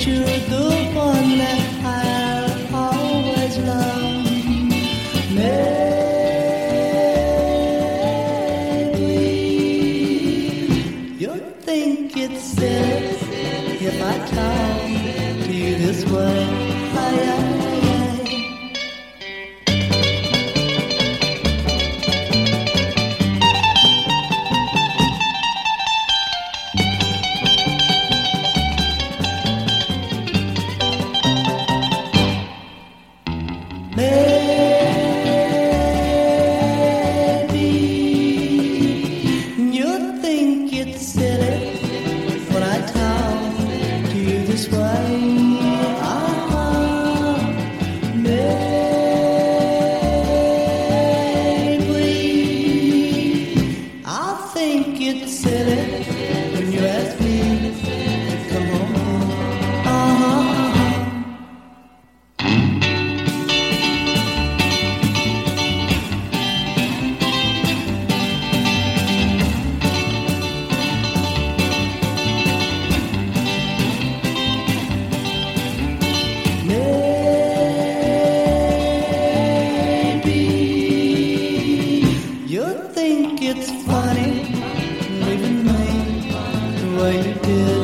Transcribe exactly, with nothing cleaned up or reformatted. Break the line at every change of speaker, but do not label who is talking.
you're the one that I'll always love. Maybe you'll think it's silly if I talk to you this way. I, I, it's funny leaving me the way you did.